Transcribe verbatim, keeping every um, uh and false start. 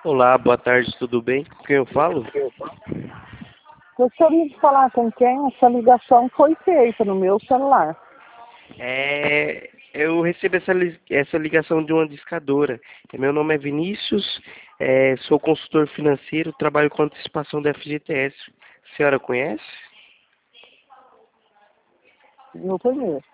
Olá, boa tarde, tudo bem? Com quem eu falo? Gostaria de falar com quem essa ligação foi feita no meu celular. É, eu recebi essa, li- essa ligação de uma discadora. Meu nome é Vinícius, é, sou consultor financeiro, trabalho com antecipação da F G T S. A senhora conhece? Não conheço.